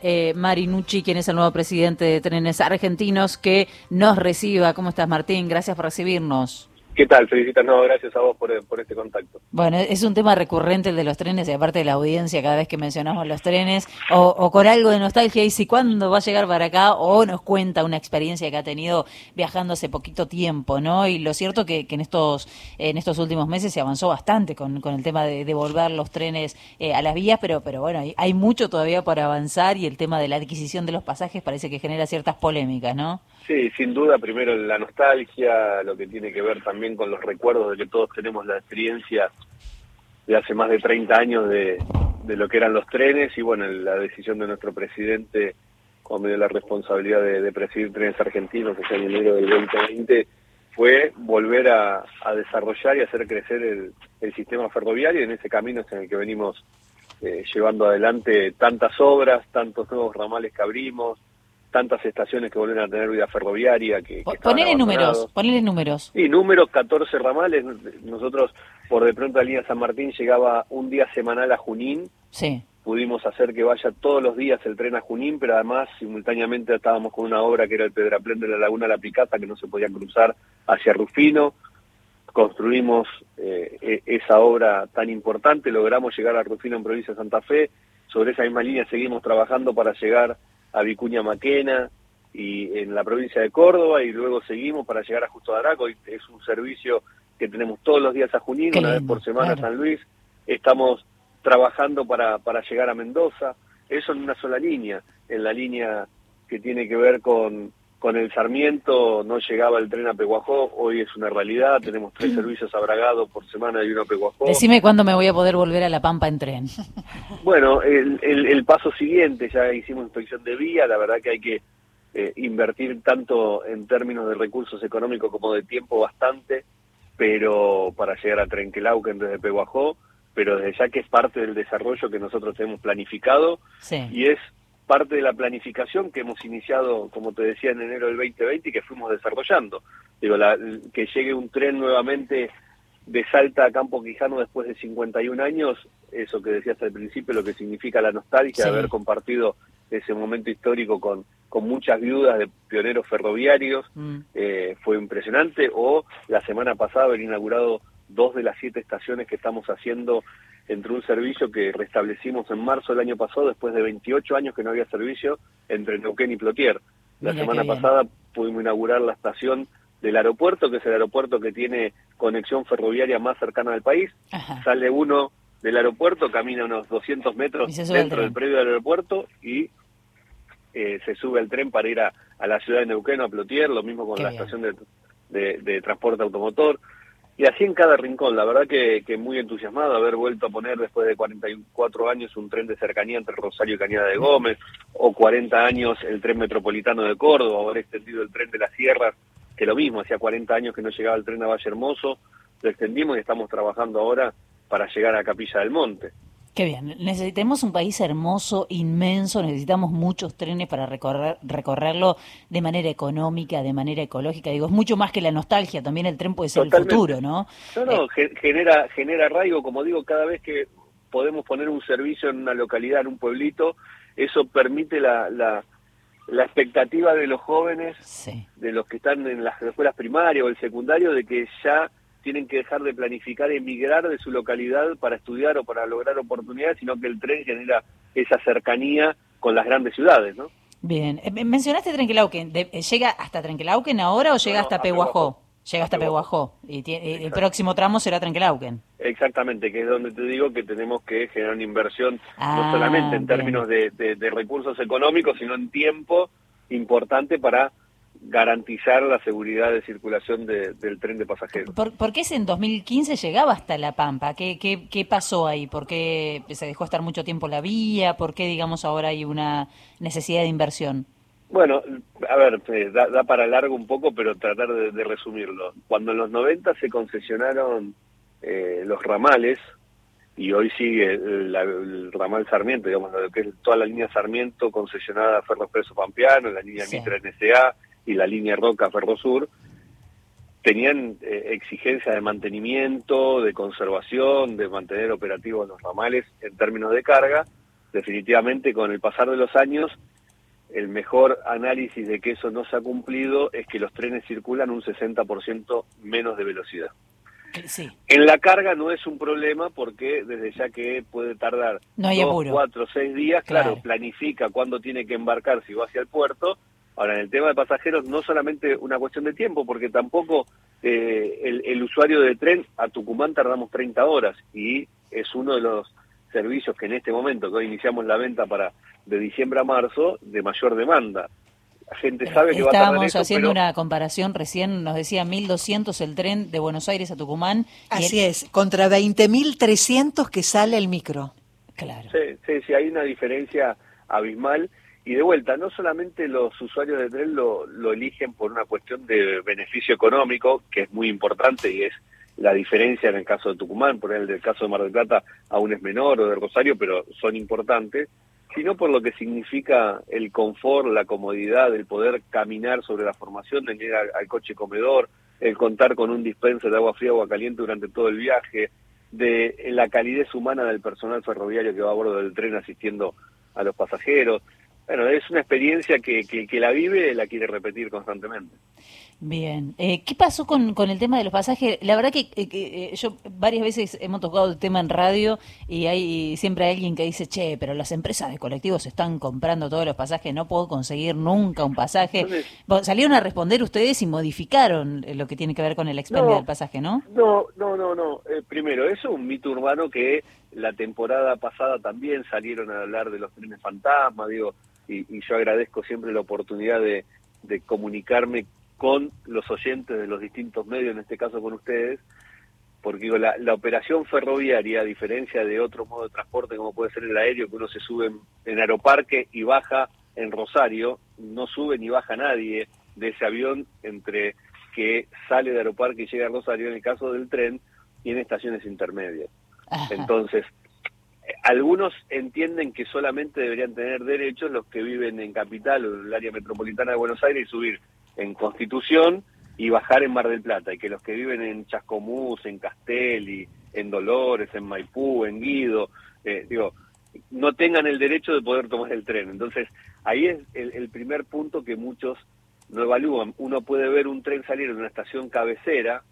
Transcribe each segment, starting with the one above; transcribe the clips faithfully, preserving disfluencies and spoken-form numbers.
eh, Marinucci, quien es el nuevo presidente de Trenes Argentinos, que nos reciba. ¿Cómo estás, Martín? Gracias por recibirnos. ¿Qué tal? Felicitas, no, gracias a vos por, por este contacto. Bueno, es un tema recurrente el de los trenes y aparte de la audiencia cada vez que mencionamos los trenes o, o con algo de nostalgia y si cuándo va a llegar para acá o nos cuenta una experiencia que ha tenido viajando hace poquito tiempo, ¿no? Y lo cierto que, que en estos en estos últimos meses se avanzó bastante con, con el tema de devolver los trenes eh, a las vías, pero pero bueno, hay, hay mucho todavía para avanzar y el tema de la adquisición de los pasajes parece que genera ciertas polémicas, ¿no? Sí, sin duda, primero la nostalgia, lo que tiene que ver también con los recuerdos de que todos tenemos la experiencia de hace más de treinta años de, de lo que eran los trenes y bueno, la decisión de nuestro presidente cuando me dio la responsabilidad de, de presidir Trenes Argentinos que en enero del veinte veinte fue volver a, a desarrollar y hacer crecer el, el sistema ferroviario y en ese camino es en el que venimos eh, llevando adelante tantas obras, tantos nuevos ramales que abrimos, tantas estaciones que vuelven a tener vida ferroviaria. Que, que ponele números, ponele números. Sí, números, catorce ramales. Nosotros, por de pronto, la línea San Martín llegaba un día semanal a Junín. Sí. Pudimos hacer que vaya todos los días el tren a Junín, pero además, simultáneamente, estábamos con una obra que era el Pedraplén de la Laguna La Picata, que no se podía cruzar hacia Rufino. Construimos eh, esa obra tan importante, logramos llegar a Rufino en provincia de Santa Fe. Sobre esa misma línea seguimos trabajando para llegar a Vicuña Maquena y en la provincia de Córdoba y luego seguimos para llegar a Justo de Araco. Es un servicio que tenemos todos los días a Junín, una vez por semana a San Luis. Estamos trabajando para, para llegar a Mendoza, eso en una sola línea. En la línea que tiene que ver con, con el Sarmiento no llegaba el tren a Peguajó, hoy es una realidad, tenemos tres servicios a Bragado por semana y uno a Peguajó. Decime cuándo me voy a poder volver a La Pampa en tren. Bueno, el, el, el paso siguiente, ya hicimos inspección de vía, la verdad que hay que eh, invertir tanto en términos de recursos económicos como de tiempo bastante, pero para llegar a Trenquelauquen desde Peguajó, pero desde ya que es parte del desarrollo que nosotros tenemos planificado, sí. Y es parte de la planificación que hemos iniciado, como te decía, en enero del veinte veinte y que fuimos desarrollando. Digo, la, que llegue un tren nuevamente de Salta a Campo Quijano después de cincuenta y un años, eso que decías al principio, lo que significa la nostalgia, sí. De haber compartido ese momento histórico con, con muchas viudas de pioneros ferroviarios, mm. eh, fue impresionante, o la semana pasada haber inaugurado dos de las siete estaciones que estamos haciendo entre un servicio que restablecimos en marzo del año pasado, después de veintiocho años que no había servicio, entre Neuquén y Plotier. La Mira semana pasada pudimos inaugurar la estación del aeropuerto, que es el aeropuerto que tiene conexión ferroviaria más cercana al país. Ajá. Sale uno del aeropuerto, camina unos doscientos metros dentro del predio del aeropuerto y eh, se sube al tren para ir a, a la ciudad de Neuquén o a Plotier, lo mismo con Qué la bien. estación de, de, de transporte automotor. Y así en cada rincón, la verdad que, que muy entusiasmado de haber vuelto a poner después de cuarenta y cuatro años un tren de cercanía entre Rosario y Cañada de Gómez, o cuarenta años el tren metropolitano de Córdoba, haber extendido el tren de las Sierras, que lo mismo, hacía cuarenta años que no llegaba el tren a Valle Hermoso, lo extendimos y estamos trabajando ahora para llegar a Capilla del Monte. Qué bien, necesitamos un país hermoso, inmenso, necesitamos muchos trenes para recorrer recorrerlo de manera económica, de manera ecológica. Digo, es mucho más que la nostalgia, también el tren puede ser Totalmente. El futuro, ¿no? No, no, eh, genera genera arraigo, como digo, cada vez que podemos poner un servicio en una localidad, en un pueblito, eso permite la, la, la expectativa de los jóvenes, sí. de los que están en las escuelas primarias o el secundario, de que ya tienen que dejar de planificar emigrar de su localidad para estudiar o para lograr oportunidades, sino que el tren genera esa cercanía con las grandes ciudades, ¿no? Bien, mencionaste Trenquelauquen, ¿llega hasta Trenquelauquen ahora o llega no, no, hasta Peguajó? Llega hasta Peguajó, y tiene, el próximo tramo será Trenquelauquen. Exactamente, que es donde te digo que tenemos que generar una inversión, ah, no solamente en bien. términos de, de, de recursos económicos, sino en tiempo importante para garantizar la seguridad de circulación de, del tren de pasajeros. ¿Por, ¿Por qué en dos mil quince llegaba hasta La Pampa? ¿Qué, qué, qué pasó ahí? ¿Por qué se dejó estar mucho tiempo la vía? ¿Por qué, digamos, ahora hay una necesidad de inversión? Bueno, a ver, eh, da, da para largo un poco, pero tratar de, de resumirlo. Cuando en los noventa se concesionaron eh, los ramales, y hoy sigue el, el ramal Sarmiento, digamos, lo que es toda la línea Sarmiento concesionada a Ferroexpreso Pampeano, la línea sí. Mitra N S A y la línea Roca Ferrosur, tenían eh, exigencias de mantenimiento, de conservación, de mantener operativos los ramales en términos de carga, definitivamente con el pasar de los años, el mejor análisis de que eso no se ha cumplido es que los trenes circulan un sesenta por ciento menos de velocidad. Sí. En la carga no es un problema porque desde ya que puede tardar no hay dos, apuro. cuatro, seis días, claro. Claro, planifica cuándo tiene que embarcar si va hacia el puerto. Ahora, en el tema de pasajeros no solamente una cuestión de tiempo, porque tampoco eh, el, el usuario de tren a Tucumán tardamos treinta horas y es uno de los servicios que en este momento, que hoy iniciamos la venta para de diciembre a marzo, de mayor demanda. La gente pero sabe que va a tardar estábamos eso, haciendo pero... una comparación recién, nos decía mil doscientos el tren de Buenos Aires a Tucumán. Así el... es, contra veinte mil trescientos que sale el micro. Claro. Sí, sí, sí, hay una diferencia abismal. Y de vuelta, no solamente los usuarios de tren lo, lo eligen por una cuestión de beneficio económico, que es muy importante y es la diferencia en el caso de Tucumán, por ejemplo, en el caso de Mar del Plata aún es menor, o de Rosario, pero son importantes, sino por lo que significa el confort, la comodidad, el poder caminar sobre la formación, de ir al, al coche comedor, el contar con un dispenser de agua fría o agua caliente durante todo el viaje, de la calidez humana del personal ferroviario que va a bordo del tren asistiendo a los pasajeros. Bueno, es una experiencia que, que, que la vive, la quiere repetir constantemente. Bien. Eh, ¿Qué pasó con, con el tema de los pasajes? La verdad que, eh, que eh, yo varias veces hemos tocado el tema en radio y hay siempre hay alguien que dice, che, pero las empresas de colectivos están comprando todos los pasajes, no puedo conseguir nunca un pasaje. Entonces, bueno, salieron a responder ustedes y modificaron lo que tiene que ver con el expendio no, del pasaje, ¿no? No, no, no, no. Eh, primero, eso es un mito urbano que la temporada pasada también salieron a hablar de los trenes fantasma, digo, y, y yo agradezco siempre la oportunidad de, de comunicarme con los oyentes de los distintos medios, en este caso con ustedes, porque digo, la, la operación ferroviaria, a diferencia de otro modo de transporte como puede ser el aéreo, que uno se sube en, en Aeroparque y baja en Rosario, no sube ni baja nadie de ese avión entre que sale de Aeroparque y llega a Rosario, en el caso del tren, tiene estaciones intermedias. Ajá. Entonces, algunos entienden que solamente deberían tener derechos los que viven en Capital o en el área metropolitana de Buenos Aires y subir en Constitución y bajar en Mar del Plata, y que los que viven en Chascomús, en Castelli, en Dolores, en Maipú, en Guido, eh, digo, no tengan el derecho de poder tomar el tren. Entonces, ahí es el, el primer punto que muchos no evalúan. Uno puede ver un tren salir en una estación cabecera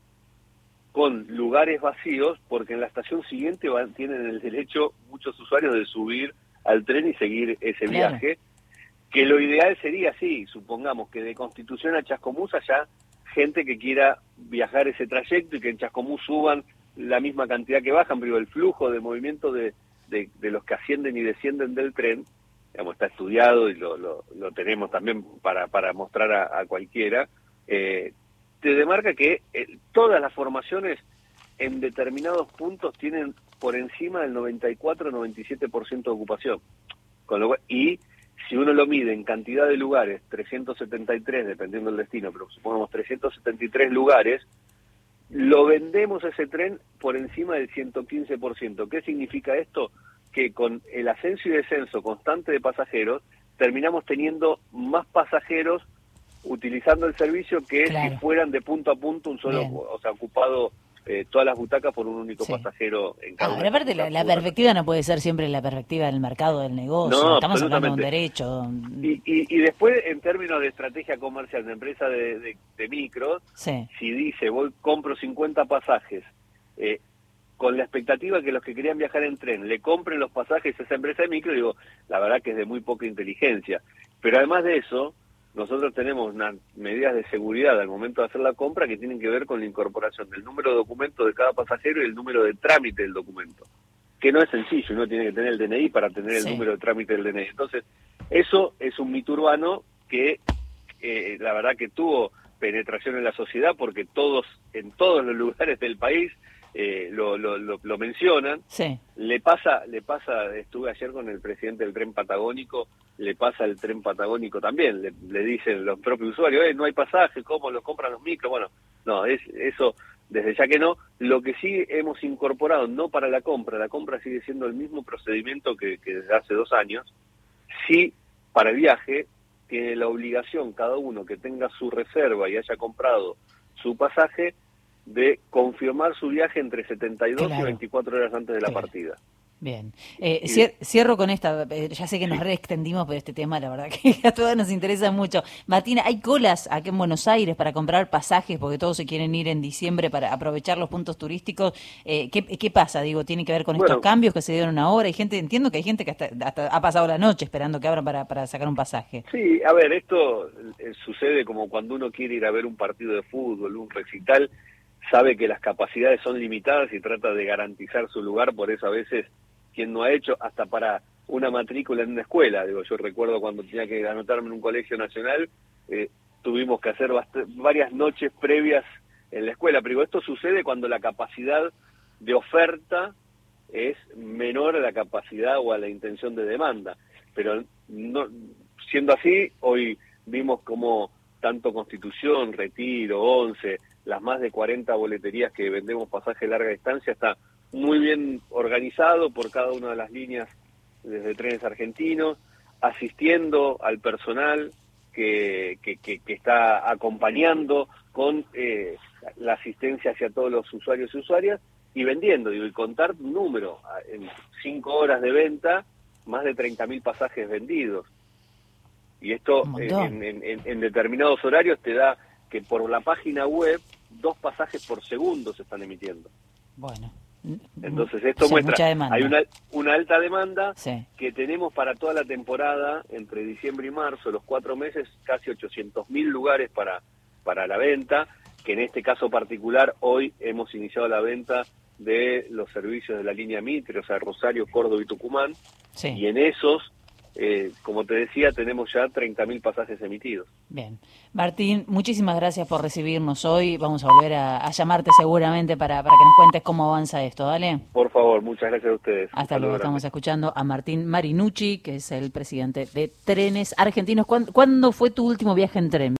con lugares vacíos, porque en la estación siguiente van, tienen el derecho muchos usuarios de subir al tren y seguir ese claro. viaje, que lo ideal sería así, supongamos que de Constitución a Chascomús haya gente que quiera viajar ese trayecto y que en Chascomús suban la misma cantidad que bajan, pero el flujo de movimiento de, de, de los que ascienden y descienden del tren, digamos, está estudiado y lo, lo, lo tenemos también para, para mostrar a, a cualquiera, eh, te demarca que eh, todas las formaciones en determinados puntos tienen por encima del noventa y cuatro a noventa y siete por ciento de ocupación. Con lo cual, y si uno lo mide en cantidad de lugares, trescientos setenta y tres, dependiendo del destino, pero supongamos trescientos setenta y tres lugares, lo vendemos ese tren por encima del ciento quince por ciento. ¿Qué significa esto? Que con el ascenso y descenso constante de pasajeros, terminamos teniendo más pasajeros utilizando el servicio que claro. si fueran de punto a punto un solo, Bien. o sea, ocupado eh, todas las butacas por un único sí. pasajero en cada ah, pero aparte la, la perspectiva no puede ser siempre la perspectiva del mercado del negocio, no, estamos hablando de un derecho. Y, y, y después, en términos de estrategia comercial de empresa de, de, de micros, sí. si dice, voy compro cincuenta pasajes, eh, con la expectativa que los que querían viajar en tren le compren los pasajes a esa empresa de micro, digo, la verdad que es de muy poca inteligencia. Pero además de eso, nosotros tenemos unas medidas de seguridad al momento de hacer la compra que tienen que ver con la incorporación del número de documentos de cada pasajero y el número de trámite del documento, que no es sencillo, uno tiene que tener el D N I para tener el sí. número de trámite del D N I. Entonces, eso es un mito urbano que eh, la verdad que tuvo penetración en la sociedad porque todos, en todos los lugares del país, Eh, lo, lo, lo, lo mencionan. Sí. Le pasa, le pasa, estuve ayer con el presidente del tren patagónico, le pasa el tren patagónico también, le, le dicen los propios usuarios, eh, no hay pasaje, ¿cómo lo compran los micros? Bueno, no, es eso, desde ya que no. Lo que sí hemos incorporado, no para la compra, la compra sigue siendo el mismo procedimiento que, que desde hace dos años, sí para el viaje, tiene la obligación cada uno que tenga su reserva y haya comprado su pasaje, de confirmar su viaje entre setenta y dos claro. y veinticuatro horas antes de la claro. partida. Bien. Eh, cier cierro con esta, eh, ya sé que nos reextendimos, pero este tema la verdad que a todos nos interesa mucho. Martina, ¿hay colas aquí en Buenos Aires para comprar pasajes porque todos se quieren ir en diciembre para aprovechar los puntos turísticos? Eh, ¿qué, ¿Qué pasa? Digo, ¿tiene que ver con Bueno, estos cambios que se dieron ahora? Hay gente, entiendo que hay gente que hasta, hasta ha pasado la noche esperando que abran para, para sacar un pasaje. sí, a ver, esto eh, sucede como cuando uno quiere ir a ver un partido de fútbol, un recital, sabe que las capacidades son limitadas y trata de garantizar su lugar, por eso a veces quien no ha hecho hasta para una matrícula en una escuela. Digo, yo recuerdo cuando tenía que anotarme en un colegio nacional, eh, tuvimos que hacer varias noches previas en la escuela, pero digo, esto sucede cuando la capacidad de oferta es menor a la capacidad o a la intención de demanda, pero no, siendo así, hoy vimos como tanto Constitución, Retiro, Once, las más de cuarenta boleterías que vendemos pasaje de larga distancia, está muy bien organizado por cada una de las líneas desde Trenes Argentinos, asistiendo al personal que, que, que, que está acompañando con eh, la asistencia hacia todos los usuarios y usuarias, y vendiendo, digo, y contar un número, en cinco horas de venta, más de treinta mil pasajes vendidos. Y esto eh, en, en, en determinados horarios te da que por la página web dos pasajes por segundo se están emitiendo. Bueno. Entonces esto sí, muestra, demanda. hay una, una alta demanda sí. que tenemos para toda la temporada, entre diciembre y marzo, los cuatro meses, casi ochocientos mil lugares para, para la venta, que en este caso particular hoy hemos iniciado la venta de los servicios de la línea Mitre, o sea, Rosario, Córdoba y Tucumán, sí. y en esos, eh, como te decía, tenemos ya treinta mil pasajes emitidos. Bien. Martín, muchísimas gracias por recibirnos hoy. Vamos a volver a, a llamarte seguramente para, para que nos cuentes cómo avanza esto, ¿vale? Por favor, muchas gracias a ustedes. Hasta luego. Estamos escuchando a Martín Marinucci, que es el presidente de Trenes Argentinos. ¿Cuándo, ¿Cuándo fue tu último viaje en tren?